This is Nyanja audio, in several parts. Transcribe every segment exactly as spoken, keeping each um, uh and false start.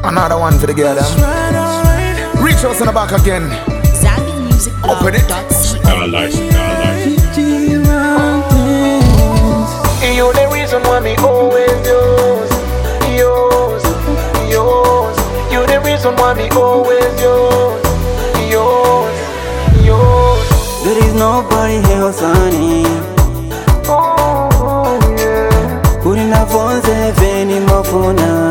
Another one for the girl. Right, reach us in the back again. Zambian Music Open it. Starlight, starlight. You're the reason why me always yours, yours, yours. You're the reason why me always yours, yours, yours. There is nobody else, honey. Oh, yeah. Kuri na fonse veni mafuna.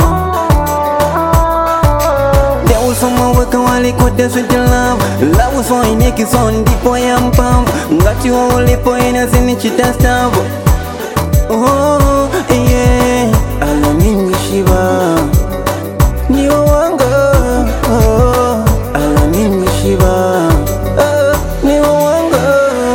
There was someone working while he could dance with your love. Love was for in a kiss on deep boy and pump. Got you only for in a sin it chita stab. Oh, yeah. Alamini Shiva. Niwa wanga. Oh, Alamini Shiva. Oh, niwa wanga.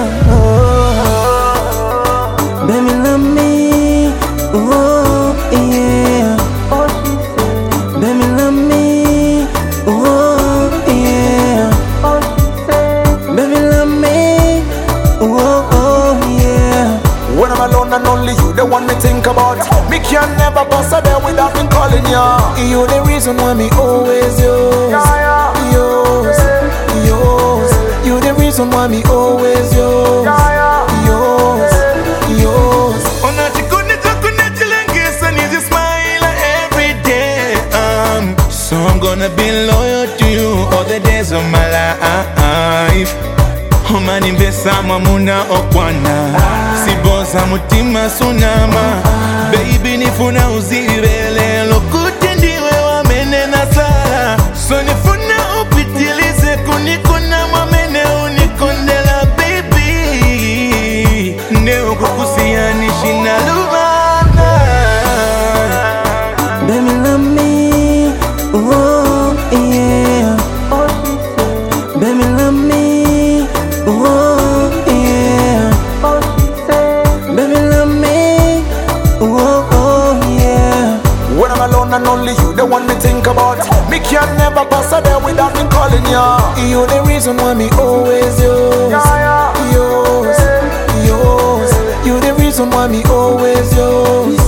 Oh, baby love me. Oh, yeah. Baby love me. Oh, yeah. Baby love me. Oh, oh, yeah. When I'm alone and only you, the one me think about. Me can never pass a day without me calling you. You the reason why me always yours, yours, yours. You the reason why me always yours, yours, yours. Ona chikunita kunita langisa nizi smile every day. Um, so I'm gonna be loyal to you all the days of my life. Omani mbesa mamuna okwana. Siboza mutima sunama. Baby nifuna uzirele lokuti ndiwe wamene na sala. So nifuna upitilize kunikuna wamene unikondela baby. Neo kukusia nishina lubana. Baby love me. Oh, yeah. Baby love me. Oh, yeah. Baby love me. Oh, oh, yeah. When I'm alone and only you, the one me think about. Me can never pass a day without me calling you. You the reason why me always yours, yours, yours. You the reason why me always yours.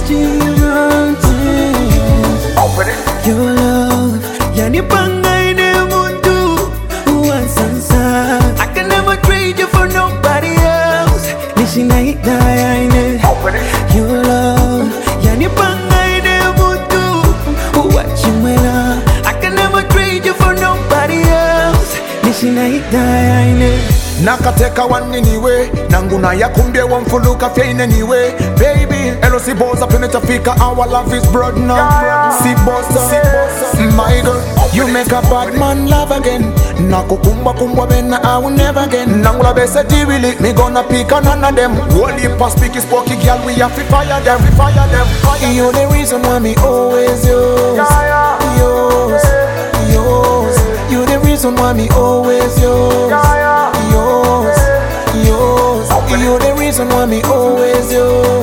Open it. Your love, yani panga ine mundu uansansa. I can never trade you for nobody else. Nishina idaya ine. Open it. Your love, yani panga ine mundu uachimwela. I can never trade you for nobody else. Nishina idaya ine. Nakateka one anyway. Nanguna ya kumbie wa mfuluka fine anyway. Baby, elo si boza peneta fika. Our love is broad now. Si boza, my girl, you make a bad man love again. Nakukumba kumbwa bena I will never again. Nangula bese diwili, me gonna pick on none of them. Wally pass speaky spooky girl, we have to fire them, we fire them. You the reason why me always yours, yours, yours. You the reason why me always yours, yours, yours. You the reason why me always yours,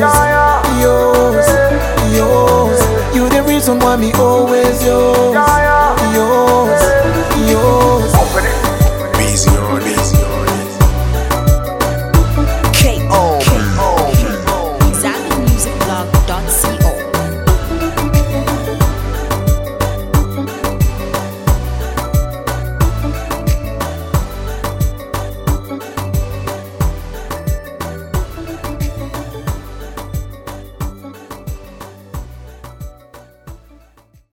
yours, yours. You the reason why me always yours, yours.